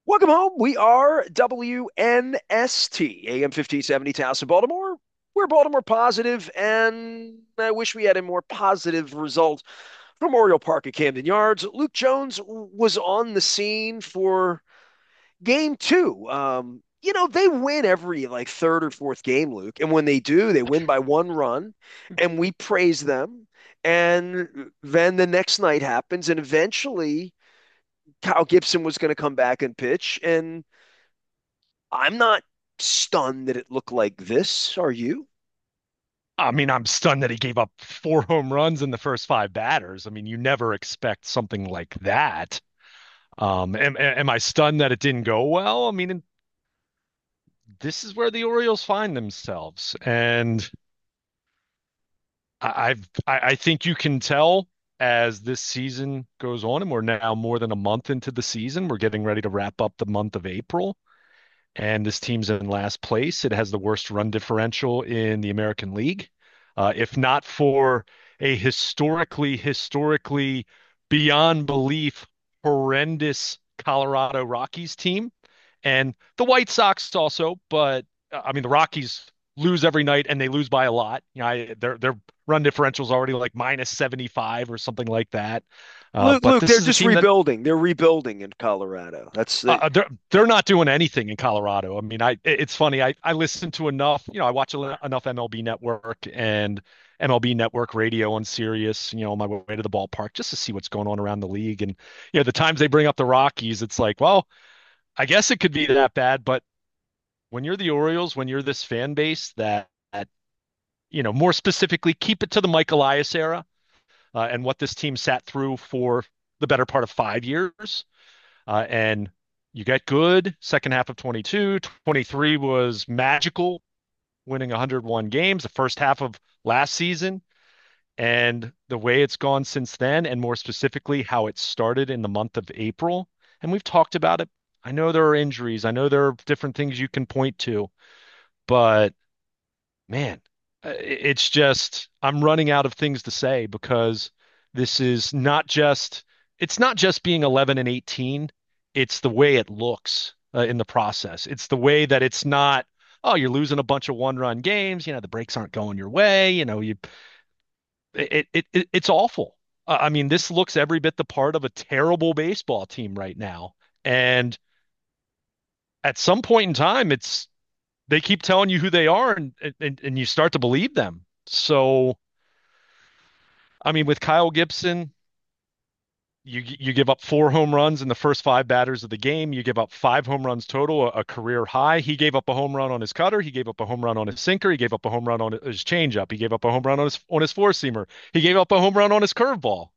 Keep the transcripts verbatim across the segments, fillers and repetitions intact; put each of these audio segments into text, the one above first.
Welcome home. We are W N S T, A M fifteen seventy, Towson, Baltimore. We're Baltimore positive, and I wish we had a more positive result from Oriole Park at Camden Yards. Luke Jones was on the scene for game two. Um, you know, they win every like third or fourth game, Luke. And when they do, they win by one run, and we praise them. And then the next night happens, and eventually Kyle Gibson was going to come back and pitch, and I'm not stunned that it looked like this. Are you? I mean, I'm stunned that he gave up four home runs in the first five batters. I mean, you never expect something like that. Um, am, am I stunned that it didn't go well? I mean, this is where the Orioles find themselves, and I, I've I, I think you can tell as this season goes on, and we're now more than a month into the season. We're getting ready to wrap up the month of April, and this team's in last place. It has the worst run differential in the American League. Uh, if not for a historically, historically beyond belief horrendous Colorado Rockies team, and the White Sox also, but uh, I mean the Rockies lose every night and they lose by a lot. You know, I, their their run differential is already like minus seventy-five or something like that. Uh, Luke, but Luke, this they're is a just team that rebuilding. They're rebuilding in Colorado. That's uh, the uh, they're they're not doing anything in Colorado. I mean, I it's funny. I I listen to enough. You know, I watch a, enough M L B Network and M L B Network radio on Sirius. You know, on my way to the ballpark just to see what's going on around the league. And you know, the times they bring up the Rockies, it's like, well, I guess it could be that bad. But when you're the Orioles, when you're this fan base that, that you know, more specifically, keep it to the Mike Elias era uh, and what this team sat through for the better part of five years. Uh, and you get good. Second half of twenty-two, twenty-three was magical, winning one hundred one games. The first half of last season, and the way it's gone since then, and more specifically, how it started in the month of April. And we've talked about it. I know there are injuries. I know there are different things you can point to, but man, uh, it's just I'm running out of things to say because this is not just it's not just being eleven and eighteen. It's the way it looks uh, in the process. It's the way that it's not, oh, you're losing a bunch of one-run games, you know, the breaks aren't going your way, you know, you it it, it it's awful. Uh, I mean, this looks every bit the part of a terrible baseball team right now. And at some point in time, it's they keep telling you who they are and and, and you start to believe them. So, I mean, with Kyle Gibson, you you give up four home runs in the first five batters of the game. You give up five home runs total, a, a career high. He gave up a home run on his cutter. He gave up a home run on his sinker. He gave up a home run on his changeup. He gave up a home run on his on his four seamer. He gave up a home run on his curveball.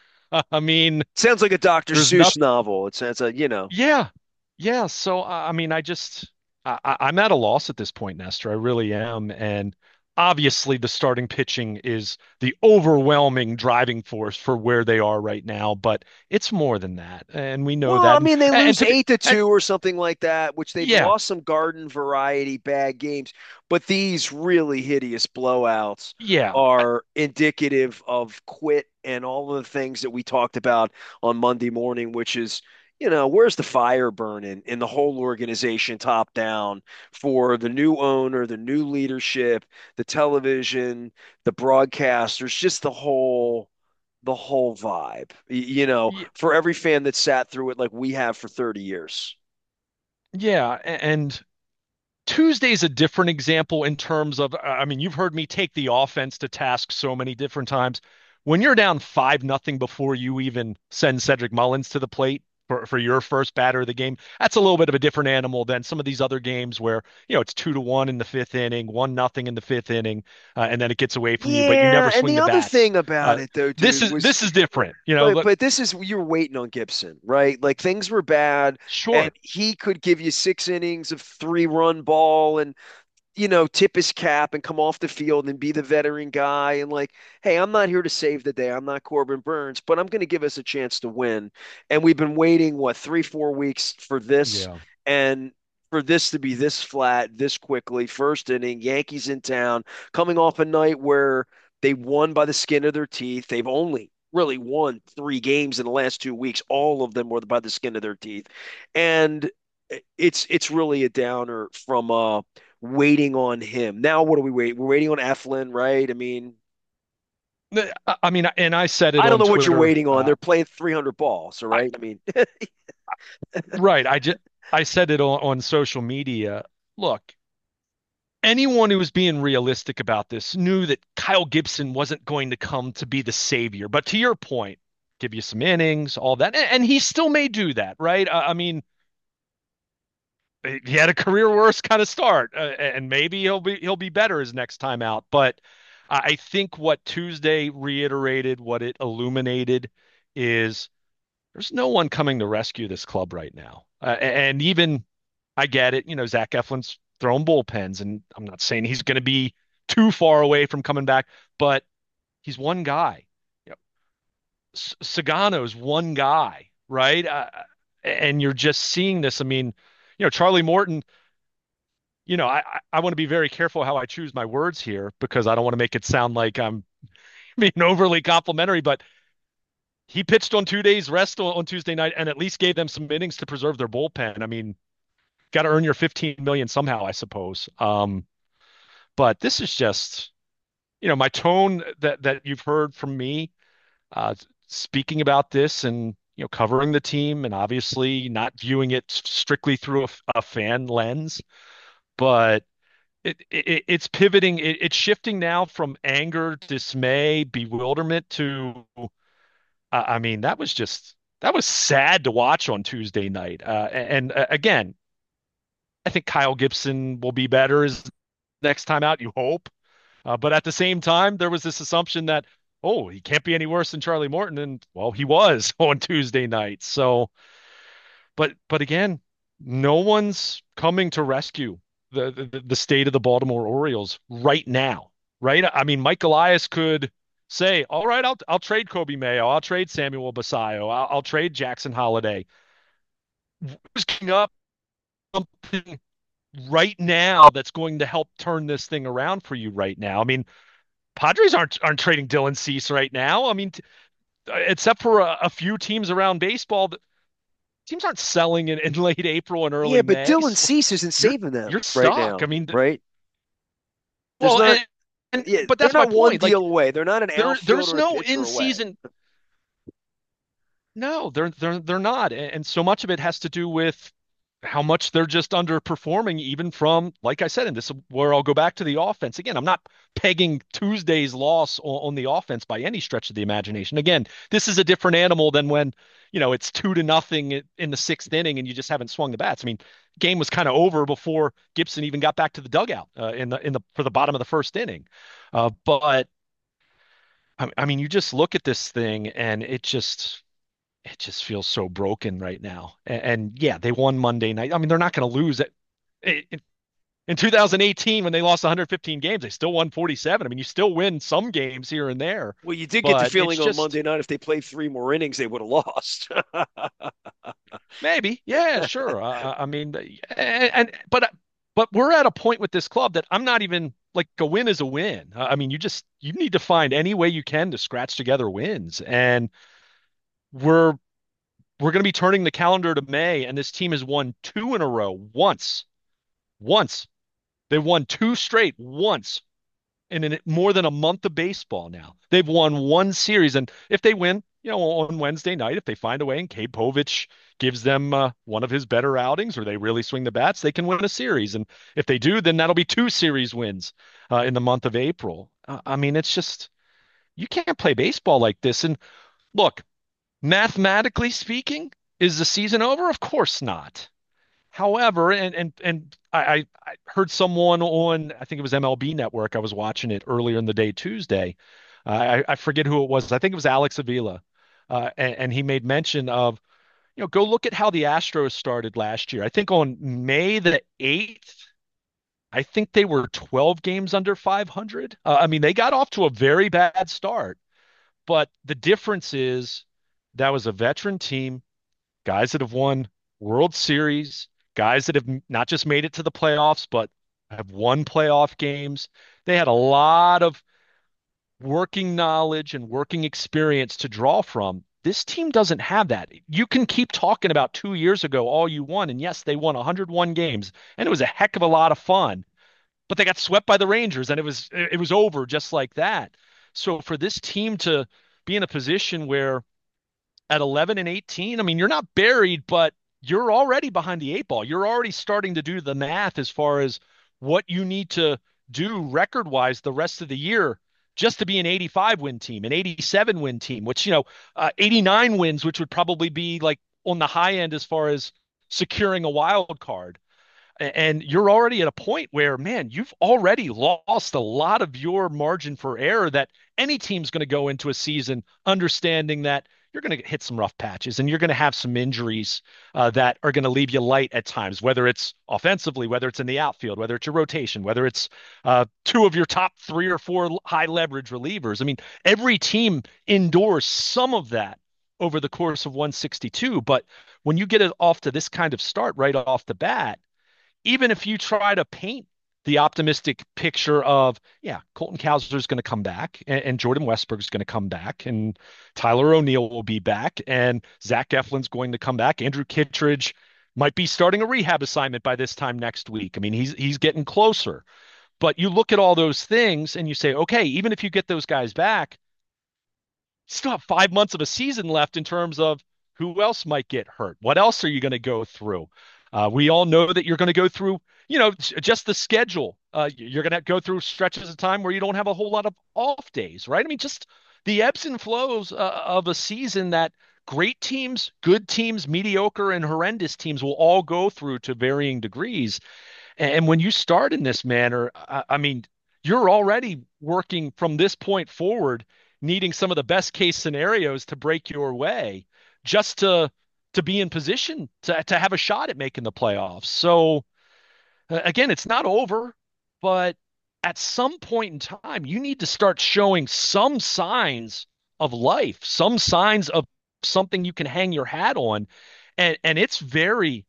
I mean, sounds like a doctor there's Seuss nothing. novel. It sounds like, you know, Yeah, yeah. So I I mean, I just I, I- I'm at a loss at this point, Nestor. I really am, and obviously the starting pitching is the overwhelming driving force for where they are right now. But it's more than that, and we know well, I that. And mean, they and lose to be eight to and two or something like that, which they've yeah, lost some garden variety bad games, but these really hideous blowouts yeah, are indicative of quit and all of the things that we talked about on Monday morning, which is, you know, where's the fire burning in the whole organization top down for the new owner, the new leadership, the television, the broadcasters, just the whole the whole vibe, you know, y- for every fan that sat through it like we have for thirty years. yeah, a- and Tuesday's a different example in terms of, I mean, you've heard me take the offense to task so many different times. When you're down five nothing before you even send Cedric Mullins to the plate for, for your first batter of the game, that's a little bit of a different animal than some of these other games where, you know, it's two to one in the fifth inning, one nothing in the fifth inning, uh, and then it gets away from you, but you Yeah, never and swing the the other bats. thing about Uh, it though, this dude, is was this is different, you know. but Look, but this is you're waiting on Gibson, right? Like things were bad and sure, he could give you six innings of three run ball and you know, tip his cap and come off the field and be the veteran guy and like, hey, I'm not here to save the day. I'm not Corbin Burns, but I'm going to give us a chance to win. And we've been waiting, what, three, four weeks for this yeah. and for this to be this flat, this quickly. First inning, Yankees in town, coming off a night where they won by the skin of their teeth. They've only really won three games in the last two weeks. All of them were by the skin of their teeth. And it's it's really a downer from uh waiting on him. Now what are we waiting? We're waiting on Eflin, right? I mean, I I mean, and I said it I don't on know what you're Twitter. waiting on. Uh, They're playing three hundred balls, all I, right? I mean, right. I just I said it on, on social media. Look, anyone who was being realistic about this knew that Kyle Gibson wasn't going to come to be the savior. But to your point, give you some innings, all that, and, and he still may do that, right? I, I mean, he had a career worst kind of start, uh, and maybe he'll be he'll be better his next time out. But I think what Tuesday reiterated, what it illuminated, is there's no one coming to rescue this club right now. Uh, and even I get it, you know, Zach Eflin's throwing bullpens, and I'm not saying he's going to be too far away from coming back, but he's one guy. You know, S- Sagano's one guy, right? Uh, and you're just seeing this. I mean, you know, Charlie Morton, you know, I, I want to be very careful how I choose my words here because I don't want to make it sound like I'm being overly complimentary, but he pitched on two days rest on, on Tuesday night and at least gave them some innings to preserve their bullpen. I mean, got to earn your fifteen million somehow, I suppose. Um, but this is just, you know, my tone that that you've heard from me uh, speaking about this and you know covering the team and obviously not viewing it strictly through a, a fan lens, but it, it it's pivoting. It, it's shifting now from anger, dismay, bewilderment to. Uh, I mean, that was just that was sad to watch on Tuesday night. Uh, and uh, again, I think Kyle Gibson will be better his next time out. You hope, uh, but at the same time, there was this assumption that oh, he can't be any worse than Charlie Morton, and well, he was on Tuesday night. So, but but again, no one's coming to rescue the the, the state of the Baltimore Orioles right now, right? I mean, Mike Elias could say, "All right, I'll I'll trade Kobe Mayo, I'll trade Samuel Basayo, I'll, I'll trade Jackson Holiday." Who's coming up something right now that's going to help turn this thing around for you right now? I mean, Padres aren't aren't trading Dylan Cease right now. I mean, t- except for a, a few teams around baseball, teams aren't selling in, in late April and yeah, early but May. Dylan So Cease isn't you're saving them you're right stuck. I now, mean, right? There's well, not, and, and yeah, but they're that's my not one point. Like deal away. They're not an there outfielder there's or a no pitcher in away. season. No, they're they're they're not. And, and so much of it has to do with how much they're just underperforming, even from, like I said, and this is where I'll go back to the offense. Again, I'm not pegging Tuesday's loss on, on the offense by any stretch of the imagination. Again, this is a different animal than when, you know, it's two to nothing in the sixth inning and you just haven't swung the bats. I mean, game was kind of over before Gibson even got back to the dugout uh, in the in the for the bottom of the first inning. Uh, but I, I mean, you just look at this thing and it just it just feels so broken right now. And, and yeah, they won Monday night. I mean, they're not going to lose it. In, in two thousand eighteen, when they lost one hundred fifteen games, they still won forty-seven. I mean, you still win some games here and there, Well, you did get the but it's feeling on just Monday night if they played three more innings, they would have lost. maybe, yeah, sure. Uh, I mean, and, and but but we're at a point with this club that I'm not even like a win is a win. Uh, I mean, you just you need to find any way you can to scratch together wins, and we're we're going to be turning the calendar to May, and this team has won two in a row once. Once. They won two straight once in an, more than a month of baseball now. They've won one series. And if they win, you know, on Wednesday night, if they find a way and Cade Povich gives them uh, one of his better outings or they really swing the bats, they can win a series. And if they do, then that'll be two series wins uh, in the month of April. Uh, I mean, it's just, you can't play baseball like this. And look, mathematically speaking, is the season over? Of course not. However, and and and I, I heard someone on, I think it was M L B Network. I was watching it earlier in the day Tuesday. Uh, I, I forget who it was. I think it was Alex Avila, uh, and, and he made mention of, you know, go look at how the Astros started last year. I think on May the eighth, I think they were twelve games under five hundred. Uh, I mean, they got off to a very bad start, but the difference is that was a veteran team, guys that have won World Series, guys that have not just made it to the playoffs, but have won playoff games. They had a lot of working knowledge and working experience to draw from. This team doesn't have that. You can keep talking about two years ago all you want, and yes, they won one hundred one games, and it was a heck of a lot of fun. But they got swept by the Rangers, and it was it was over just like that. So for this team to be in a position where at eleven and eighteen, I mean, you're not buried, but you're already behind the eight ball. You're already starting to do the math as far as what you need to do record wise the rest of the year just to be an eighty-five win team, an eighty-seven win team, which, you know, uh, eighty-nine wins, which would probably be like on the high end as far as securing a wild card. And you're already at a point where, man, you've already lost a lot of your margin for error that any team's going to go into a season understanding that you're going to hit some rough patches and you're going to have some injuries uh, that are going to leave you light at times, whether it's offensively, whether it's in the outfield, whether it's your rotation, whether it's uh, two of your top three or four high leverage relievers. I mean, every team endures some of that over the course of one sixty-two. But when you get it off to this kind of start right off the bat, even if you try to paint the optimistic picture of, yeah, Colton Cowser is going to come back and, and Jordan Westburg is going to come back and Tyler O'Neill will be back and Zach Eflin's going to come back. Andrew Kittredge might be starting a rehab assignment by this time next week. I mean, he's he's getting closer. But you look at all those things and you say, okay, even if you get those guys back, you still have five months of a season left in terms of who else might get hurt. What else are you going to go through? Uh, we all know that you're going to go through, you know, just the schedule. Uh, you're going to go through stretches of time where you don't have a whole lot of off days, right? I mean, just the ebbs and flows uh, of a season that great teams, good teams, mediocre and horrendous teams will all go through to varying degrees. And when you start in this manner, I, I mean, you're already working from this point forward, needing some of the best case scenarios to break your way just to to be in position to to have a shot at making the playoffs. So uh, again, it's not over, but at some point in time, you need to start showing some signs of life, some signs of something you can hang your hat on. And and it's very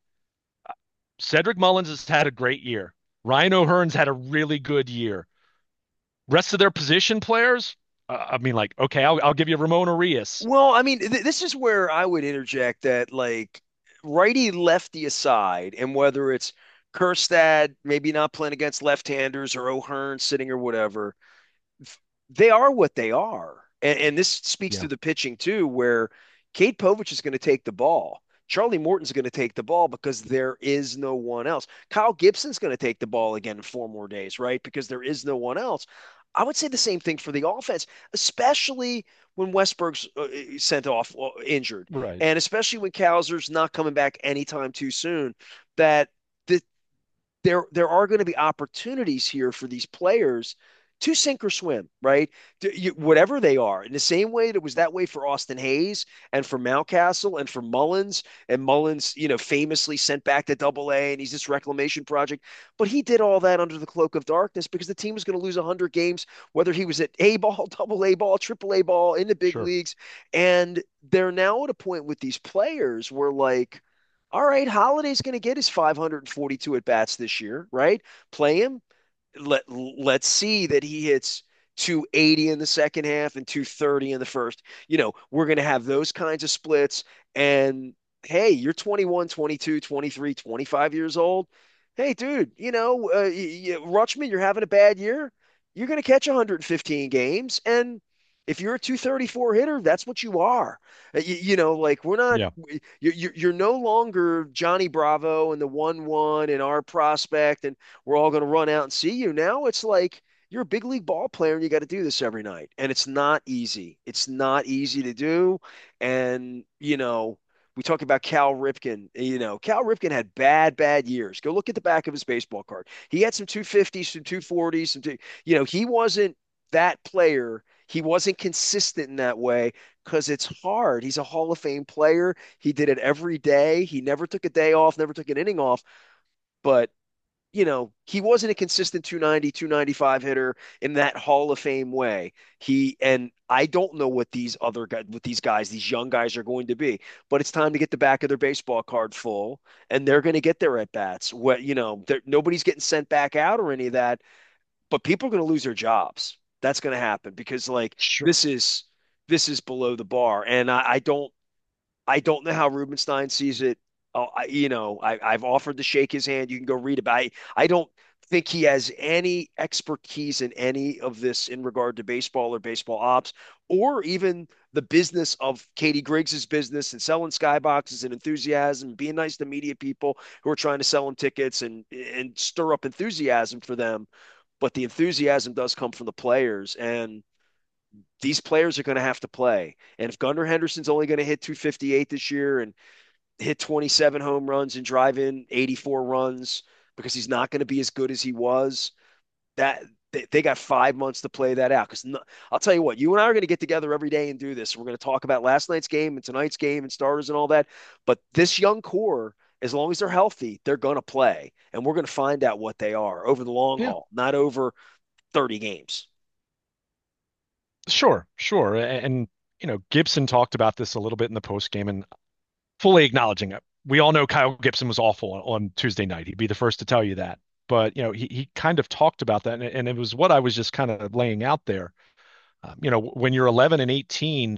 Cedric Mullins has had a great year. Ryan O'Hearn's had a really good year. Rest of their position players, uh, I mean, like, okay, I'll, I'll give you Ramon Arias. Well, I mean, th this is where I would interject that, like, righty lefty aside, and whether it's Kerstad maybe not playing against left-handers or O'Hearn sitting or whatever, they are what they are. And, and this speaks Yeah, to the pitching too, where Kate Povich is going to take the ball. Charlie Morton's going to take the ball because there is no one else. Kyle Gibson's going to take the ball again in four more days, right? Because there is no one else. I would say the same thing for the offense, especially when Westberg's uh, sent off uh, injured, right. and especially when Cowser's not coming back anytime too soon. That the, there there are going to be opportunities here for these players to sink or swim, right? To, you, whatever they are. In the same way that was that way for Austin Hayes and for Mountcastle and for Mullins. And Mullins, you know, famously sent back to Double A, and he's this reclamation project. But he did all that under the cloak of darkness because the team was going to lose one hundred games, whether he was at A ball, Double A ball, Triple A ball in the big Sure. leagues. And they're now at a point with these players where, like, all right, Holiday's going to get his five hundred forty-two at bats this year, right? Play him. Let let's see that he hits two eighty in the second half and two thirty in the first. You know, we're going to have those kinds of splits. And hey, you're twenty-one, twenty-two, twenty-three, twenty-five years old. Hey, dude, you know, uh, y- y- Rutschman, you're having a bad year. You're going to catch one hundred fifteen games. And if you're a two thirty-four hitter, that's what you are. Uh, You, you know, like, we're not, Yeah, you're, you're you're no longer Johnny Bravo and the one one and our prospect, and we're all going to run out and see you. Now it's like you're a big league ball player and you got to do this every night. And it's not easy. It's not easy to do. And, you know, we talk about Cal Ripken. You know, Cal Ripken had bad, bad years. Go look at the back of his baseball card. He had some two fifties, some two forties, some two, you know, he wasn't that player. He wasn't consistent in that way because it's hard. He's a Hall of Fame player. He did it every day. He never took a day off, never took an inning off. But, you know, he wasn't a consistent two ninety, two ninety-five hitter in that Hall of Fame way. He, and I don't know what these other guys, what these guys, these young guys are going to be, but it's time to get the back of their baseball card full, and they're going to get their at bats. What, you know, nobody's getting sent back out or any of that, but people are going to lose their jobs. That's going to happen because, like, sure. this is this is below the bar. And I, I don't I don't know how Rubenstein sees it. Oh, I, you know, I, I've offered to shake his hand. You can go read about it. I, I don't think he has any expertise in any of this in regard to baseball or baseball ops, or even the business of Katie Griggs's business and selling skyboxes and enthusiasm, being nice to media people who are trying to sell him tickets and and stir up enthusiasm for them. But the enthusiasm does come from the players, and these players are going to have to play. And if Gunnar Henderson's only going to hit two fifty-eight this year and hit twenty-seven home runs and drive in eighty-four runs because he's not going to be as good as he was, that they, they got five months to play that out. Because no, I'll tell you what, you and I are going to get together every day and do this. We're going to talk about last night's game and tonight's game and starters and all that. But this young core, as long as they're healthy, they're going to play. And we're going to find out what they are over the long Yeah, haul, not over thirty games. sure, sure. And, you know, Gibson talked about this a little bit in the post game and fully acknowledging it. We all know Kyle Gibson was awful on, on Tuesday night. He'd be the first to tell you that. But, you know, he, he kind of talked about that. And, and it was what I was just kind of laying out there. Um, you know, when you're eleven and eighteen,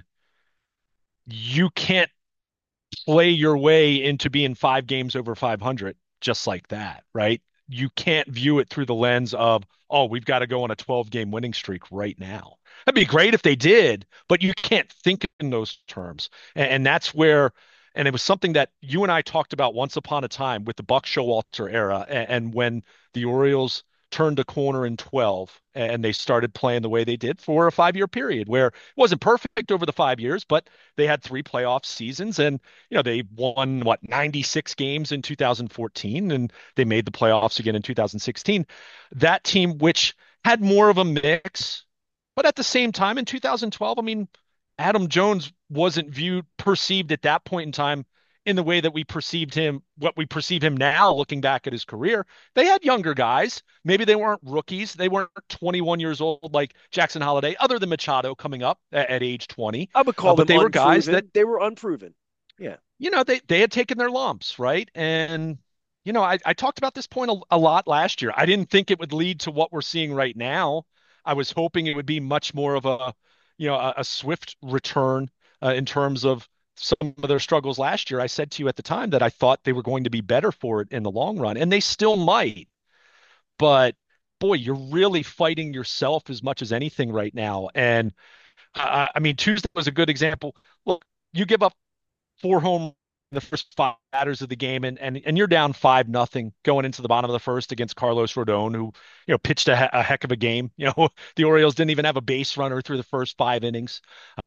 you can't play your way into being five games over five hundred just like that, right? You can't view it through the lens of, oh, we've got to go on a twelve game winning streak right now. That'd be great if they did, but you can't think in those terms. And, and that's where, and it was something that you and I talked about once upon a time with the Buck Showalter era. And, and when the Orioles turned a corner in twelve and they started playing the way they did for a five year period where it wasn't perfect over the five years, but they had three playoff seasons and you know, they won what ninety-six games in two thousand fourteen and they made the playoffs again in two thousand sixteen. That team, which had more of a mix, but at the same time in two thousand twelve, I mean, Adam Jones wasn't viewed, perceived at that point in time in the way that we perceived him, what we perceive him now looking back at his career. They had younger guys. Maybe they weren't rookies. They weren't twenty-one years old like Jackson Holliday, other than Machado coming up at, at age twenty. I would Uh, call but them they were guys that unproven. They were unproven. Yeah. you know, they they had taken their lumps, right? And you know, I, I talked about this point a, a lot last year. I didn't think it would lead to what we're seeing right now. I was hoping it would be much more of a, you know, a, a swift return uh, in terms of some of their struggles last year. I said to you at the time that I thought they were going to be better for it in the long run, and they still might. But boy, you're really fighting yourself as much as anything right now. And uh, I mean, Tuesday was a good example. Look, you give up four home in the first five batters of the game, and and and you're down five nothing going into the bottom of the first against Carlos Rodon, who you know pitched a, a heck of a game. You know, the Orioles didn't even have a base runner through the first five innings.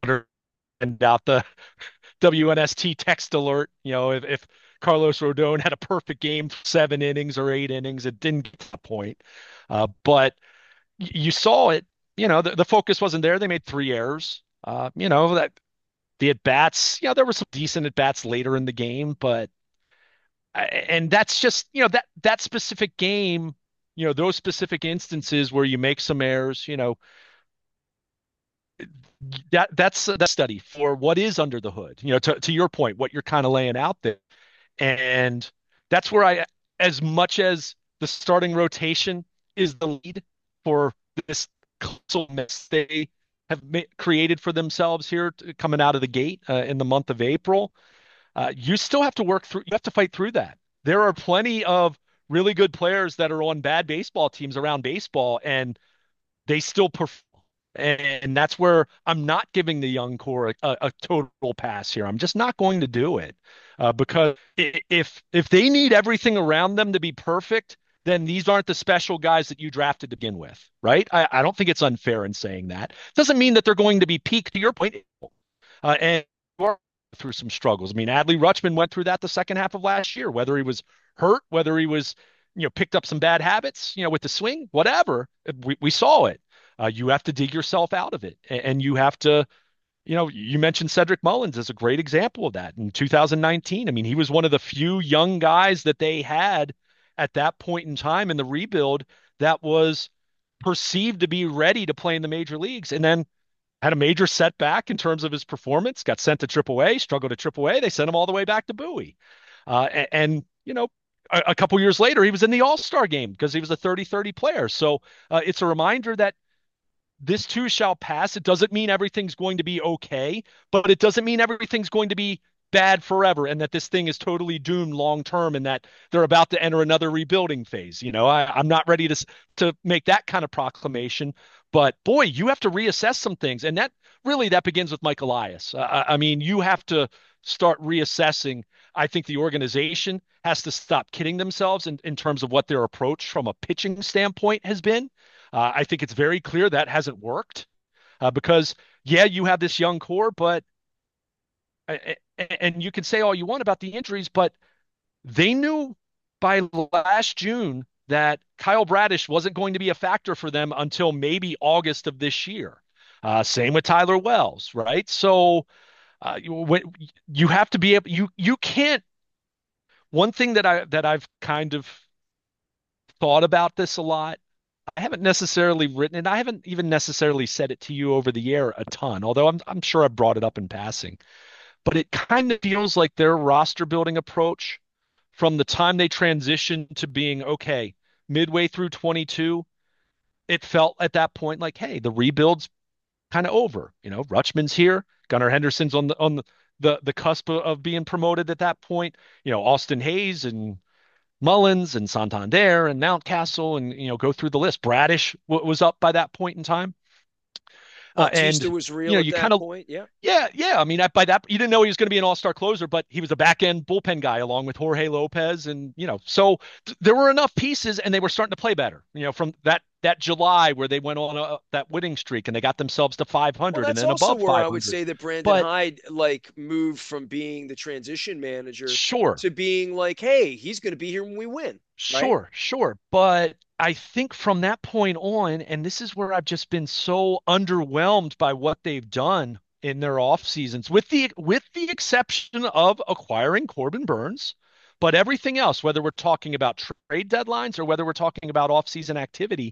And out the W N S T text alert. You know, if, if Carlos Rodon had a perfect game, seven innings or eight innings, it didn't get to the point. Uh, but you saw it. You know, the, the focus wasn't there. They made three errors. Uh, you know that the at bats, you know, there were some decent at bats later in the game, but and that's just, you know, that that specific game, you know, those specific instances where you make some errors, you know, that that's that study for what is under the hood. You know, to to your point, what you're kind of laying out there, and that's where I, as much as the starting rotation is the lead for this mess they have ma- created for themselves here to, coming out of the gate uh, in the month of April. Uh, you still have to work through, you have to fight through that. There are plenty of really good players that are on bad baseball teams around baseball, and they still perform. And that's where I'm not giving the young core a, a total pass here. I'm just not going to do it uh, because if if they need everything around them to be perfect, then these aren't the special guys that you drafted to begin with, right? I, I don't think it's unfair in saying that. Doesn't mean that they're going to be peak to your point. Uh, and through some struggles. I mean, Adley Rutschman went through that the second half of last year, whether he was hurt, whether he was, you know, picked up some bad habits, you know, with the swing, whatever. We, we saw it. Uh, you have to dig yourself out of it. And, and you have to, you know, you mentioned Cedric Mullins as a great example of that in two thousand nineteen. I mean, he was one of the few young guys that they had at that point in time in the rebuild that was perceived to be ready to play in the major leagues. And then had a major setback in terms of his performance, got sent to triple A, struggled at triple A. They sent him all the way back to Bowie. Uh, and, and, you know, a, a couple years later, he was in the All-Star game because he was a thirty thirty player. So uh, it's a reminder that this too shall pass. It doesn't mean everything's going to be okay, but it doesn't mean everything's going to be bad forever and that this thing is totally doomed long term and that they're about to enter another rebuilding phase. You know, I, I'm not ready to to make that kind of proclamation, but boy, you have to reassess some things, and that really that begins with Mike Elias. Uh, I I mean, you have to start reassessing. I think the organization has to stop kidding themselves in, in terms of what their approach from a pitching standpoint has been. Uh, I think it's very clear that hasn't worked uh, because, yeah, you have this young core, but and you can say all you want about the injuries, but they knew by last June that Kyle Bradish wasn't going to be a factor for them until maybe August of this year. Uh, same with Tyler Wells, right? So uh, you, when, you have to be able you you can't. One thing that I that I've kind of thought about this a lot. I haven't necessarily written it. I haven't even necessarily said it to you over the air a ton, although I'm I'm sure I brought it up in passing. But it kind of feels like their roster building approach from the time they transitioned to being okay, midway through twenty-two, it felt at that point like, hey, the rebuild's kind of over. You know, Rutschman's here, Gunnar Henderson's on the on the the, the cusp of being promoted at that point. You know, Austin Hayes and Mullins and Santander and Mountcastle and you know go through the list. Bradish w- was up by that point in time, uh, Bautista and was you real know at you that kind of point. Yeah. yeah yeah. I mean by that you didn't know he was going to be an all-star closer, but he was a back end bullpen guy along with Jorge Lopez, and you know so th- there were enough pieces, and they were starting to play better. You know from that that July where they went on a, that winning streak and they got themselves to Well, five hundred and that's then also above where I would five hundred. say that Brandon But Hyde like moved from being the transition manager sure, to being like, hey, he's going to be here when we win, right? Sure, sure. But I think from that point on, and this is where I've just been so underwhelmed by what they've done in their off seasons, with the with the exception of acquiring Corbin Burns, but everything else, whether we're talking about trade deadlines or whether we're talking about off-season activity,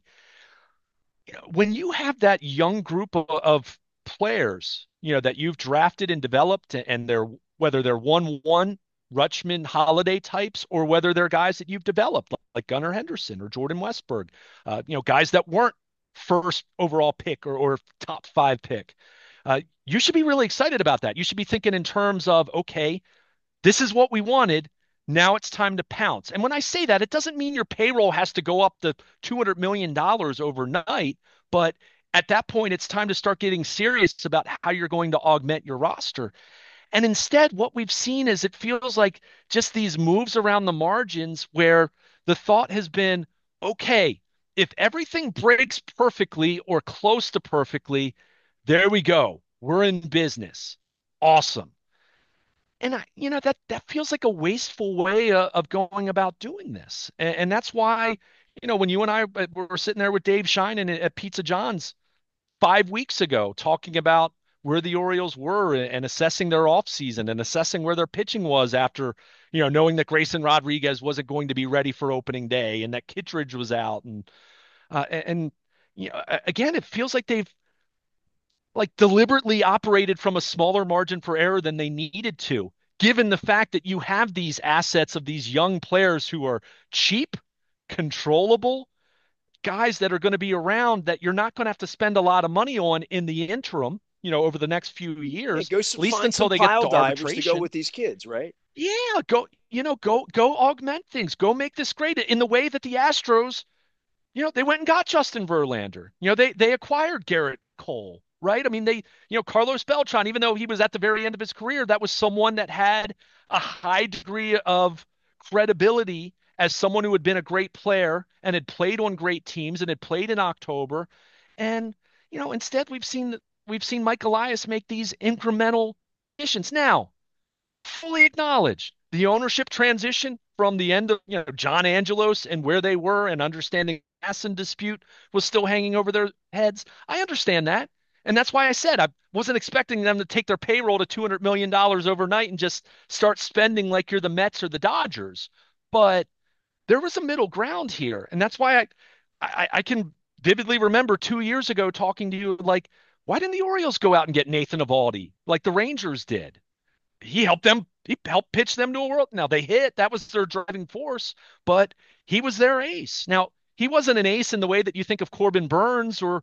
you know, when you have that young group of, of players, you know, that you've drafted and developed, and they're whether they're one one Rutschman Holiday types or whether they're guys that you've developed like Gunnar Henderson or Jordan Westberg, uh, you know, guys that weren't first overall pick or, or top five pick. Uh, you should be really excited about that. You should be thinking in terms of, okay, this is what we wanted. Now it's time to pounce. And when I say that, it doesn't mean your payroll has to go up to two hundred million dollars overnight, but at that point, it's time to start getting serious about how you're going to augment your roster. And instead, what we've seen is it feels like just these moves around the margins where the thought has been, okay, if everything breaks perfectly or close to perfectly, there we go. We're in business. Awesome. And I, you know, that that feels like a wasteful way of, of going about doing this. And, and that's why, you know, when you and I uh, were sitting there with Dave Sheinin at Pizza John's five weeks ago talking about where the Orioles were and assessing their offseason and assessing where their pitching was after, you know, knowing that Grayson Rodriguez wasn't going to be ready for opening day and that Kittredge was out. And, uh, and, and, you know, again, it feels like they've like deliberately operated from a smaller margin for error than they needed to, given the fact that you have these assets of these young players who are cheap, controllable, guys that are going to be around that you're not going to have to spend a lot of money on in the interim, you know, over the next few Yeah, years, go at some, least find until some they get pile to divers to go arbitration. with these kids, right? Yeah, go, you know, go go augment things. Go make this great in the way that the Astros, you know, they went and got Justin Verlander. You know, they they acquired Garrett Cole, right? I mean, they, you know, Carlos Beltran, even though he was at the very end of his career, that was someone that had a high degree of credibility as someone who had been a great player and had played on great teams and had played in October. And, you know, instead we've seen we've seen Mike Elias make these incremental additions. Now, fully acknowledge the ownership transition from the end of you know John Angelos and where they were and understanding Masson dispute was still hanging over their heads. I understand that. And that's why I said I wasn't expecting them to take their payroll to two hundred million dollars overnight and just start spending like you're the Mets or the Dodgers. But there was a middle ground here. And that's why I I, I can vividly remember two years ago talking to you like, why didn't the Orioles go out and get Nathan Eovaldi like the Rangers did? He helped them. He helped pitch them to a world. Now they hit. That was their driving force, but he was their ace. Now he wasn't an ace in the way that you think of Corbin Burns or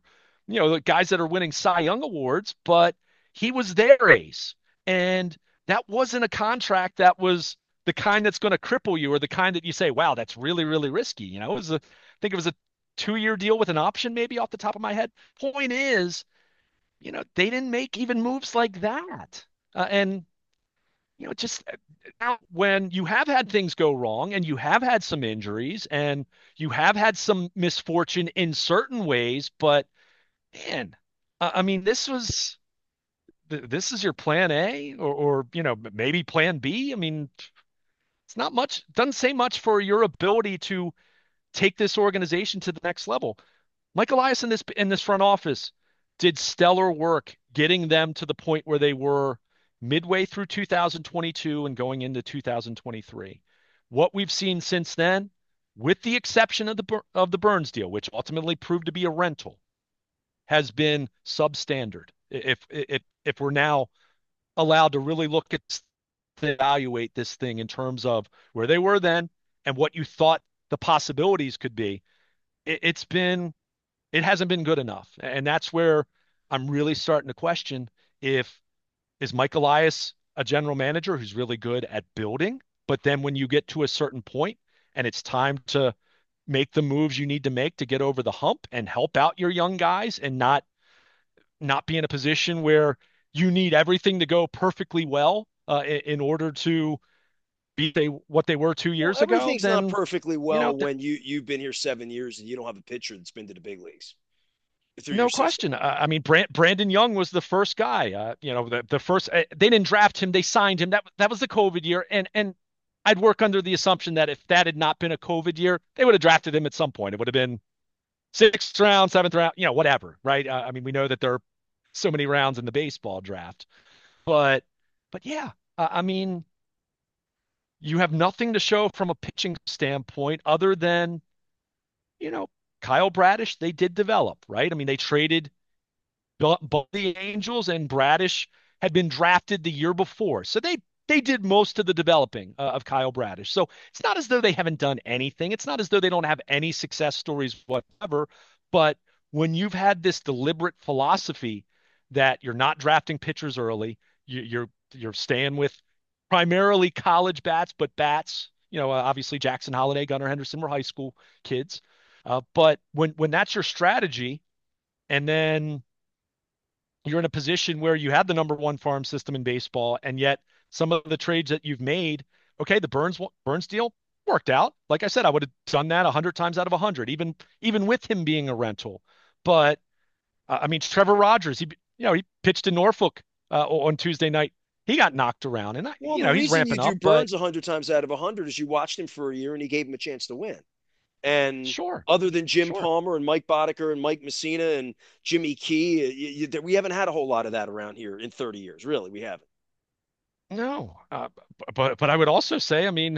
you know, the guys that are winning Cy Young awards, but he was their ace. And that wasn't a contract that was the kind that's going to cripple you or the kind that you say, wow, that's really, really risky. You know, it was a, I think it was a two year deal with an option, maybe off the top of my head. Point is, you know, they didn't make even moves like that. Uh, and, you know, just uh, now when you have had things go wrong and you have had some injuries and you have had some misfortune in certain ways, but man, uh, I mean, this was this is your plan A or, or you know maybe plan B. I mean, it's not much. Doesn't say much for your ability to take this organization to the next level. Mike Elias in this in this front office did stellar work getting them to the point where they were midway through two thousand twenty-two and going into two thousand twenty-three. What we've seen since then, with the exception of the of the Burns deal, which ultimately proved to be a rental, has been substandard. If if if we're now allowed to really look at evaluate this thing in terms of where they were then and what you thought the possibilities could be, it, it's been it hasn't been good enough, and that's where I'm really starting to question if is Mike Elias a general manager who's really good at building, but then when you get to a certain point and it's time to make the moves you need to make to get over the hump and help out your young guys and not not be in a position where you need everything to go perfectly well uh, in, in order to be they, what they were two Well, years ago, everything's not then, perfectly you know, well th- when you you've been here seven years and you don't have a pitcher that's been to the big leagues through your no system. question. Uh, I mean, Brand, Brandon Young was the first guy. Uh, you know, the, the first, uh, they didn't draft him, they signed him. That, that was the COVID year. And, and I'd work under the assumption that if that had not been a COVID year, they would have drafted him at some point. It would have been sixth round, seventh round, you know, whatever, right? Uh, I mean, we know that there are so many rounds in the baseball draft. But but yeah, uh, I mean, you have nothing to show from a pitching standpoint other than, you know, Kyle Bradish, they did develop, right? I mean, they traded both the Angels and Bradish had been drafted the year before. So they they did most of the developing uh, of Kyle Bradish. So it's not as though they haven't done anything. It's not as though they don't have any success stories whatsoever. But when you've had this deliberate philosophy that you're not drafting pitchers early, you, you're you're staying with primarily college bats, but bats. You know, uh, obviously Jackson Holiday, Gunnar Henderson were high school kids. Uh, but when when that's your strategy, and then you're in a position where you have the number one farm system in baseball, and yet some of the trades that you've made, okay, the Burns Burns deal worked out. Like I said, I would have done that a hundred times out of a hundred, even even with him being a rental. But uh, I mean, Trevor Rogers, he you know he pitched in Norfolk uh, on Tuesday night. He got knocked around, and I, Well, you the know he's reason you ramping do up. But Burns a hundred times out of a hundred is you watched him for a year and he gave him a chance to win. And sure, other than Jim sure, Palmer and Mike Boddicker and Mike Messina and Jimmy Key, you, you, we haven't had a whole lot of that around here in thirty years. Really, we haven't. no, uh, but but I would also say, I mean,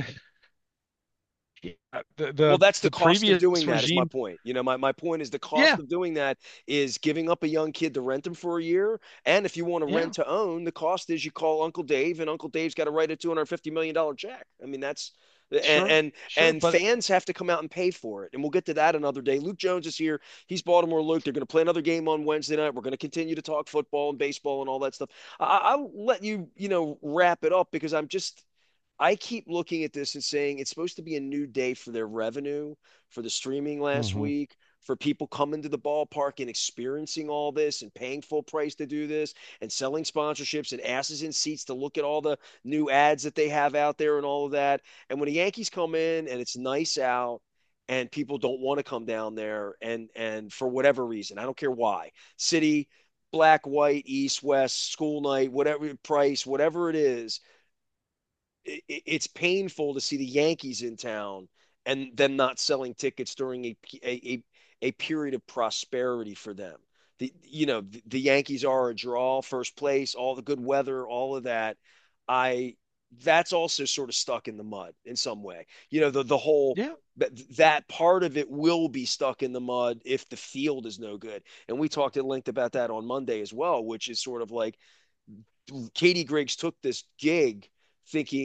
the Well, the that's the the cost of previous doing that, is my regime, point. You know, my, my point is the yeah, cost of doing that is giving up a young kid to rent him for a year. And if you want to yeah. rent to own, the cost is you call Uncle Dave, and Uncle Dave's got to write a two hundred fifty million dollars check. I mean, that's and, Sure, and sure, and but fans have to come out and pay for it. And we'll get to that another day. Luke Jones is here. He's Baltimore Luke. They're going to play another game on Wednesday night. We're going to continue to talk football and baseball and all that stuff. I, I'll let you, you know, wrap it up because I'm just I keep looking at this and saying it's supposed to be a new day for their revenue, for the streaming last hmm week, for people coming to the ballpark and experiencing all this and paying full price to do this and selling sponsorships and asses in seats to look at all the new ads that they have out there and all of that. And when the Yankees come in and it's nice out and people don't want to come down there and and for whatever reason, I don't care why. City, black, white, east, west, school night, whatever price, whatever it is, it, it's painful to see the Yankees in town and them not selling tickets during a a, a, period of prosperity for them. The you know the, the Yankees are a draw, first place, all the good weather, all of that. I That's also sort of stuck in the mud in some way. You know the the whole yeah, that that part of it will be stuck in the mud if the field is no good. And we talked at length about that on Monday as well, which is sort of like Katie Griggs took this gig thinking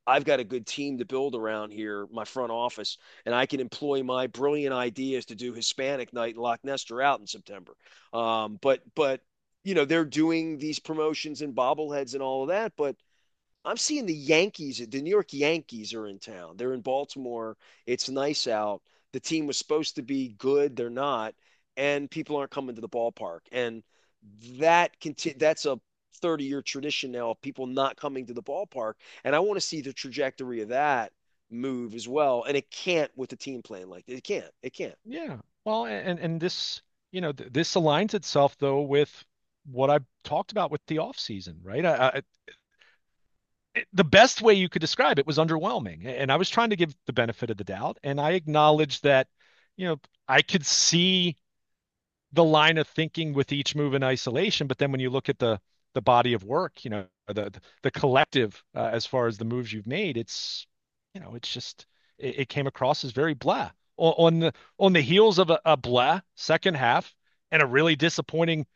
I've got a good team to build around here, my front office, and I can employ my brilliant ideas to do Hispanic night and lock Nestor out in September. Um, but but you know they're doing these promotions and bobbleheads and all of that. But I'm seeing the Yankees, the New York Yankees are in town. They're in Baltimore. It's nice out. The team was supposed to be good. They're not, and people aren't coming to the ballpark. And that conti- that's a thirty year tradition now of people not coming to the ballpark. And I want to see the trajectory of that move as well. And it can't with the team playing like this. It can't. It can't. Yeah. Well, and and this, you know, th this aligns itself though with what I've talked about with the offseason, right? I, I, it- the best way you could describe it was underwhelming. And I was trying to give the benefit of the doubt, and I acknowledged that, you know, I could see the line of thinking with each move in isolation, but then when you look at the the body of work, you know, the the collective uh, as far as the moves you've made, it's you know, it's just it, it came across as very blah on, on the on the heels of a, a blah second half and a really disappointing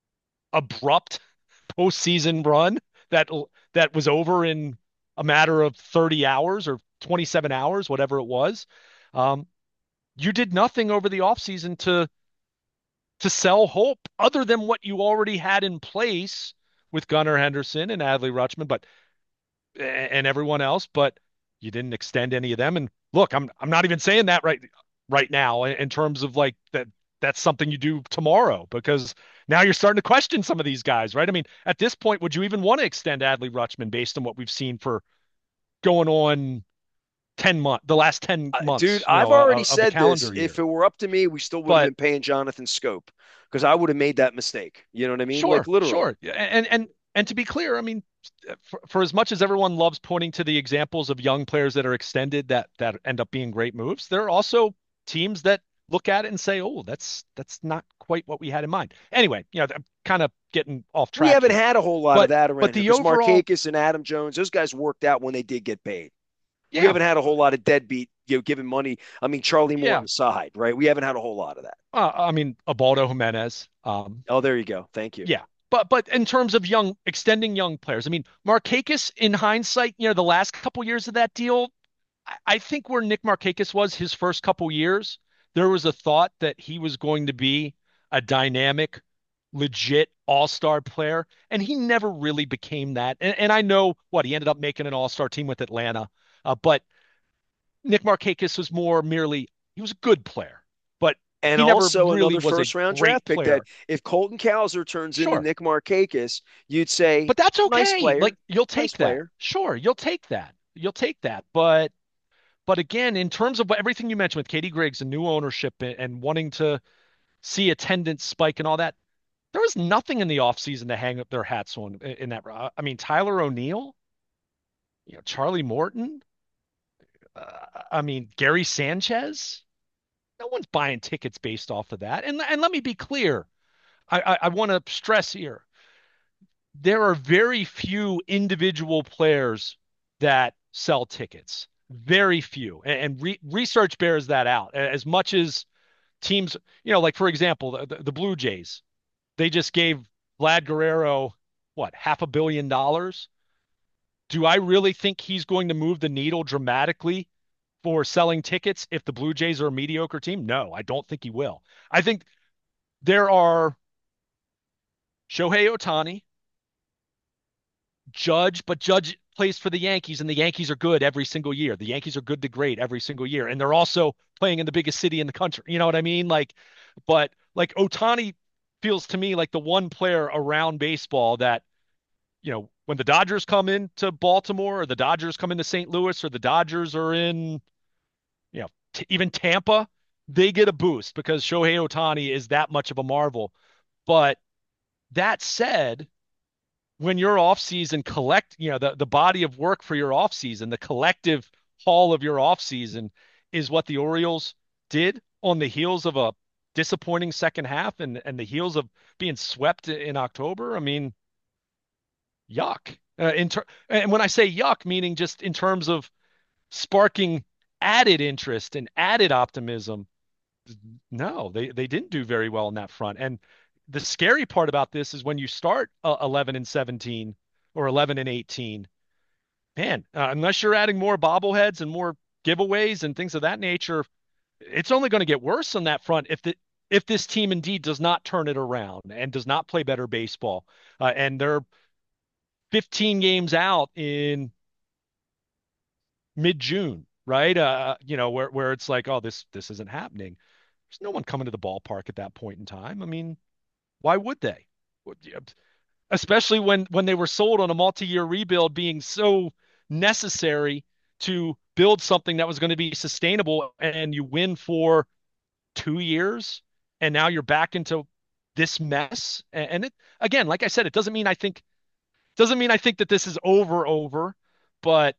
abrupt postseason run that that was over in a matter of thirty hours or twenty-seven hours, whatever it was. Um, you did nothing over the offseason to to sell hope other than what you already had in place with Gunnar Henderson and Adley Rutschman, but and everyone else, but you didn't extend any of them. And look, I'm I'm not even saying that right right now in terms of like that that's something you do tomorrow because now you're starting to question some of these guys, right? I mean, at this point, would you even want to extend Adley Rutschman based on what we've seen for going on ten months, the last ten Uh, dude, months, you I've know, already of, of the said this. calendar If year? it were up to me, we still would have But been paying Jonathan Scope because I would have made that mistake. You know what I mean? Like sure, literally. sure. And and and to be clear, I mean, for, for as much as everyone loves pointing to the examples of young players that are extended that that end up being great moves, there are also teams that look at it and say, "Oh, that's that's not quite what we had in mind." Anyway, you know, I'm kind of getting off We track haven't here. had a whole lot of But that but around here the because overall, Markakis and Adam Jones, those guys worked out when they did get paid. We yeah, haven't had a whole lot of deadbeat, you know, giving money. I mean, Charlie yeah. Morton aside, right? We haven't had a whole lot of that. Uh, I mean, Abaldo Jimenez, um, Oh, there you go. Thank you. yeah. But but in terms of young extending young players, I mean, Markakis in hindsight, you know, the last couple years of that deal, I think where Nick Markakis was his first couple years, there was a thought that he was going to be a dynamic, legit all-star player, and he never really became that. And, and I know what he ended up making an all-star team with Atlanta, uh, but Nick Markakis was more merely he was a good player, but And he never also really another was a first round great draft pick that player. if Colton Cowser turns into Sure, Nick Markakis, you'd say, but that's nice okay. Like player, you'll nice take that. player. Sure, you'll take that. You'll take that. But But again, in terms of everything you mentioned with Katie Griggs and new ownership and, and wanting to see attendance spike and all that, there was nothing in the offseason to hang up their hats on in, in that. I mean, Tyler O'Neill, you know, Charlie Morton, uh, I mean, Gary Sanchez. No one's buying tickets based off of that. And and let me be clear, I I, I want to stress here, there are very few individual players that sell tickets. Very few, and, and re research bears that out. As much as teams, you know, like for example, the, the, the Blue Jays, they just gave Vlad Guerrero what half a billion dollars. Do I really think he's going to move the needle dramatically for selling tickets if the Blue Jays are a mediocre team? No, I don't think he will. I think there are Shohei Ohtani, Judge, but Judge plays for the Yankees, and the Yankees are good every single year. The Yankees are good to great every single year, and they're also playing in the biggest city in the country. You know what I mean? Like, but like Ohtani feels to me like the one player around baseball that, you know, when the Dodgers come into Baltimore or the Dodgers come into Saint Louis or the Dodgers are in, you know, t even Tampa, they get a boost because Shohei Ohtani is that much of a marvel. But that said, when your off season collect, you know, the, the body of work for your off season, the collective haul of your off season is what the Orioles did on the heels of a disappointing second half and, and the heels of being swept in October. I mean, yuck. Uh, in ter- and when I say yuck, meaning just in terms of sparking added interest and added optimism, no, they they didn't do very well on that front. And the scary part about this is when you start uh, eleven and seventeen or eleven and eighteen, man, uh, unless you're adding more bobbleheads and more giveaways and things of that nature, it's only going to get worse on that front if the if this team indeed does not turn it around and does not play better baseball. Uh, and they're fifteen games out in mid-June, right? Uh, you know, where where it's like, oh, this this isn't happening. There's no one coming to the ballpark at that point in time. I mean, why would they? Especially when when they were sold on a multi-year rebuild being so necessary to build something that was going to be sustainable, and you win for two years and now you're back into this mess. And it, again, like I said, it doesn't mean I think doesn't mean I think that this is over over, but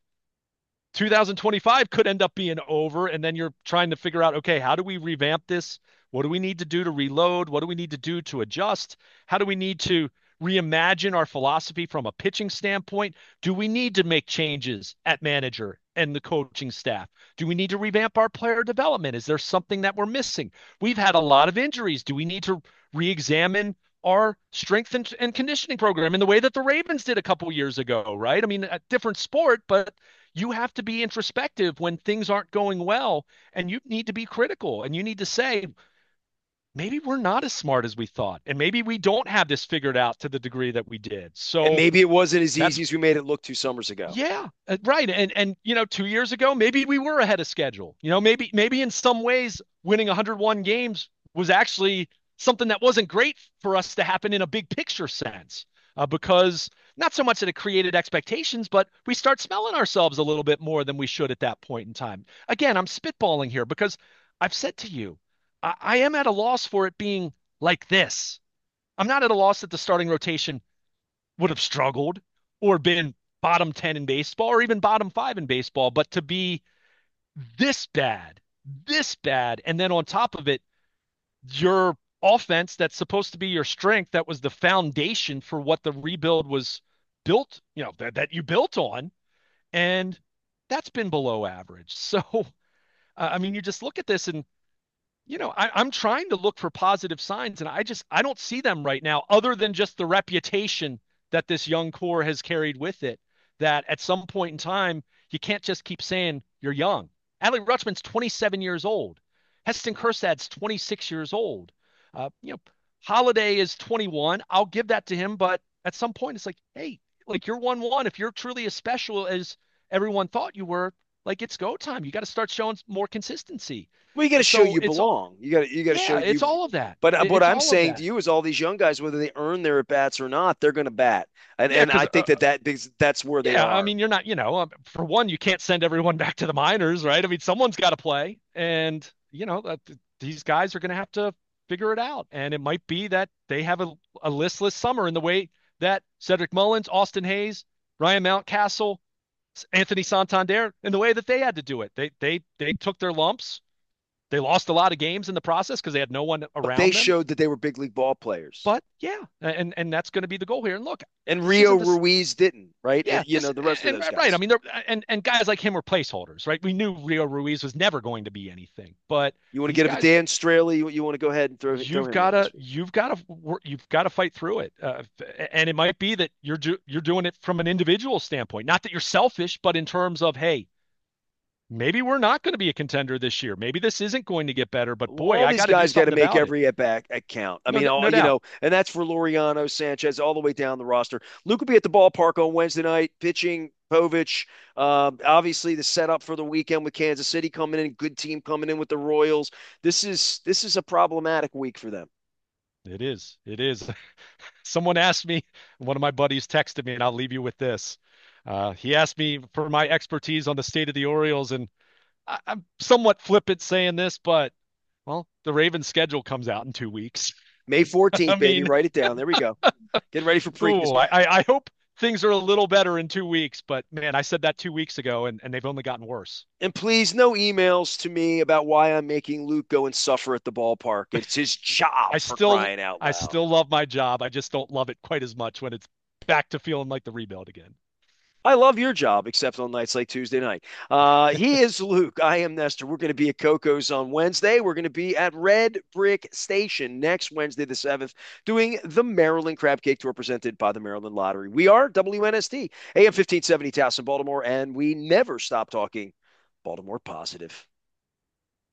two thousand twenty-five could end up being over. And then you're trying to figure out, okay, how do we revamp this? What do we need to do to reload? What do we need to do to adjust? How do we need to reimagine our philosophy from a pitching standpoint? Do we need to make changes at manager and the coaching staff? Do we need to revamp our player development? Is there something that we're missing? We've had a lot of injuries. Do we need to re-examine our strength and, and conditioning program in the way that the Ravens did a couple years ago, right? I mean, a different sport, but you have to be introspective when things aren't going well, and you need to be critical, and you need to say, maybe we're not as smart as we thought, and maybe we don't have this figured out to the degree that we did. And So maybe it wasn't as that's easy as we made it look two summers ago. yeah, uh, right. And and you know, two years ago, maybe we were ahead of schedule. You know, maybe maybe in some ways winning one hundred one games was actually something that wasn't great for us to happen in a big picture sense. Uh, because not so much that it created expectations, but we start smelling ourselves a little bit more than we should at that point in time. Again, I'm spitballing here because I've said to you, I, I am at a loss for it being like this. I'm not at a loss that the starting rotation would have struggled or been bottom ten in baseball or even bottom five in baseball, but to be this bad, this bad, and then on top of it, your offense that's supposed to be your strength, that was the foundation for what the rebuild was built, you know, that, that you built on, and that's been below average. So, uh, I mean, you just look at this and you know, I, I'm trying to look for positive signs, and I just I don't see them right now, other than just the reputation that this young core has carried with it. That at some point in time, you can't just keep saying you're young. Adley Rutschman's twenty-seven years old. Heston Kjerstad's twenty-six years old. Uh, you know, Holiday is twenty-one. I'll give that to him, but at some point, it's like, hey, like you're one one. If you're truly as special as everyone thought you were, like it's go time. You got to start showing more consistency. Well, you got to show So you it's belong. You got to you got to show yeah, you. it's all of that. But uh, It- what It's I'm all of saying to that. you is, all these young guys, whether they earn their at bats or not, they're going to bat, and Yeah, and because I uh, think that that because that's where they yeah, I are. mean, you're not, you know, um, for one, you can't send everyone back to the minors, right? I mean, someone's got to play, and you know, uh, th- these guys are going to have to figure it out, and it might be that they have a, a listless summer in the way that Cedric Mullins, Austin Hayes, Ryan Mountcastle, S- Anthony Santander, in the way that they had to do it. They they they took their lumps. They lost a lot of games in the process because they had no one But they around them. showed that they were big league ball players, But yeah, and and that's going to be the goal here. And look, and this Rio isn't this. Ruiz didn't, right? Yeah, And, you this know, the rest of and those right. I guys. mean, they're and and guys like him were placeholders, right? We knew Rio Ruiz was never going to be anything, but You want to these get a guys, Dan Straley, you, you want to go ahead and throw throw you've him in got to this week. you've got to you've got to fight through it, uh, and it might be that you're do, you're doing it from an individual standpoint, not that you're selfish, but in terms of hey, maybe we're not going to be a contender this year. Maybe this isn't going to get better, but boy, All I these got to do guys got to something make about it. every at bat count. I No, mean, all no you doubt. know, and that's for Loriano, Sanchez, all the way down the roster. Luke will be at the ballpark on Wednesday night, pitching Povich. Um, obviously, the setup for the weekend with Kansas City coming in, good team coming in with the Royals. This is this is a problematic week for them. It is. It is. Someone asked me, one of my buddies texted me, and I'll leave you with this. Uh, he asked me for my expertise on the state of the Orioles, and I, I'm somewhat flippant saying this, but well, the Ravens schedule comes out in two weeks. May I fourteenth, baby. mean, Write it down. There we go. Getting ready for ooh, Preakness. I, I I hope things are a little better in two weeks, but man, I said that two weeks ago, and, and they've only gotten worse. And please, no emails to me about why I'm making Luke go and suffer at the ballpark. It's his job, I for still crying out I loud. still love my job. I just don't love it quite as much when it's back to feeling like the rebuild again. I love your job, except on nights like Tuesday night. Uh, he is Luke. I am Nestor. We're going to be at Coco's on Wednesday. We're going to be at Red Brick Station next Wednesday, the seventh, doing the Maryland Crab Cake Tour presented by the Maryland Lottery. We are W N S T, A M fifteen seventy Towson, Baltimore, and we never stop talking Baltimore positive.